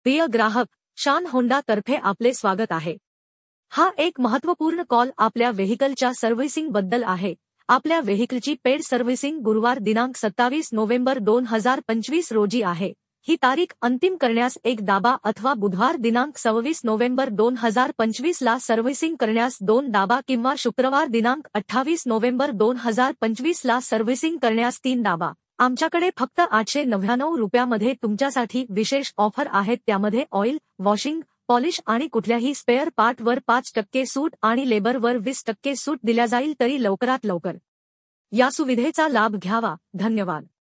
प्रिय ग्राहक, शान होंडा तर्फे आपले स्वागत आहे। हा एक महत्त्वपूर्ण कॉल आपल्या व्हेइकलच्या सर्व्हिसिंग बद्दल आहे। आपल्या व्हेइकलची पेड सर्व्हिसिंग गुरुवार दिनांक 27 नोव्हेंबर 2025 रोजी आहे। ही तारीख अंतिम करण्यास एक दाबा अथवा बुधवार दिनांक 26 नोव्हेंबर 2025 ला सर्व्हिसिंग करण्यास 2 दाबा किंवा शुक्रवार दिनांक 28 नोव्हेंबर 2025 ला सर्व्हिसिंग करण्यास 3 दाबा। आमच्याकडे फक्त 899 रुपयामध्ये तुमच्यासाठी विशेष ऑफर आहेत, त्यामध्ये ऑइल, वॉशिंग, पॉलिश आणि कुठल्याही स्पेअर पार्टवर 5% सूट आणि लेबरवर 20% सूट दिल्या जाईल। तरी लवकरात लवकर या सुविधेचा लाभ घ्यावा। धन्यवाद।